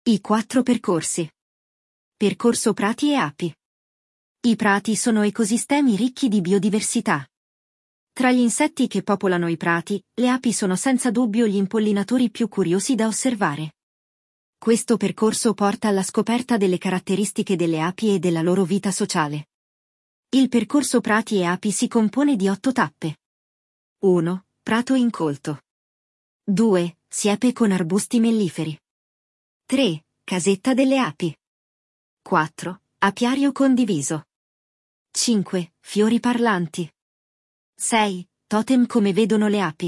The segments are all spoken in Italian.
I 4 percorsi. Percorso prati e api. I prati sono ecosistemi ricchi di biodiversità. Tra gli insetti che popolano i prati, le api sono senza dubbio gli impollinatori più curiosi da osservare. Questo percorso porta alla scoperta delle caratteristiche delle api e della loro vita sociale. Il percorso prati e api si compone di 8 tappe. 1. Prato incolto. 2. Siepe con arbusti melliferi. 3. Casetta delle api. 4. Apiario condiviso. 5. Fiori parlanti. 6. Totem come vedono le api.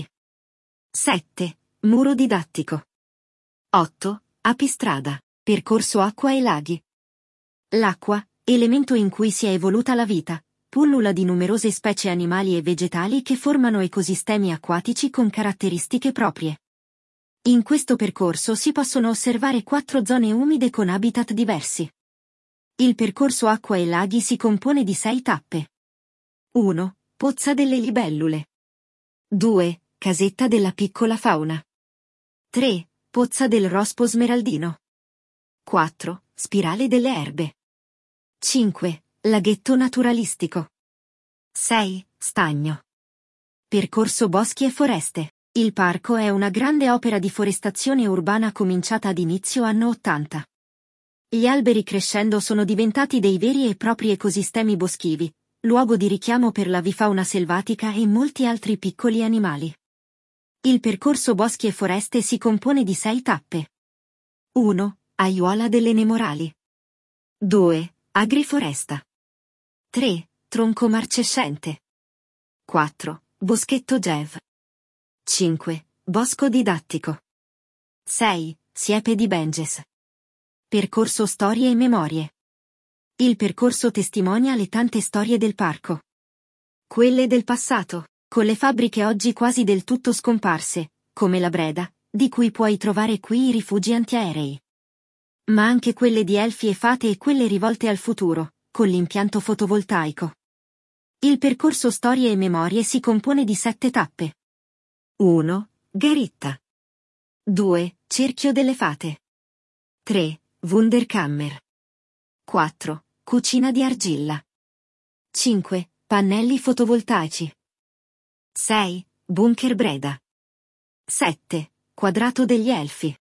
7. Muro didattico. 8. Apistrada. Percorso acqua e laghi. L'acqua, elemento in cui si è evoluta la vita, pullula di numerose specie animali e vegetali che formano ecosistemi acquatici con caratteristiche proprie. In questo percorso si possono osservare 4 zone umide con habitat diversi. Il percorso acqua e laghi si compone di 6 tappe. 1. Pozza delle libellule. 2. Casetta della piccola fauna. 3. Pozza del rospo smeraldino. 4. Spirale delle erbe. 5. Laghetto naturalistico. 6. Stagno. Percorso boschi e foreste. Il parco è una grande opera di forestazione urbana cominciata ad inizio anno 80. Gli alberi crescendo sono diventati dei veri e propri ecosistemi boschivi, luogo di richiamo per l'avifauna selvatica e molti altri piccoli animali. Il percorso boschi e foreste si compone di 6 tappe. 1. Aiuola delle nemorali. 2. Agriforesta. 3. Tronco marcescente. 4. Boschetto Gev. 5. Bosco didattico. 6. Siepe di Benges. Percorso storie e memorie. Il percorso testimonia le tante storie del parco. Quelle del passato, con le fabbriche oggi quasi del tutto scomparse, come la Breda, di cui puoi trovare qui i rifugi antiaerei. Ma anche quelle di elfi e fate e quelle rivolte al futuro, con l'impianto fotovoltaico. Il percorso storie e memorie si compone di 7 tappe. 1. Garitta. 2. Cerchio delle fate. 3. Wunderkammer. 4. Cucina di argilla. 5. Pannelli fotovoltaici. 6. Bunker Breda. 7. Quadrato degli elfi.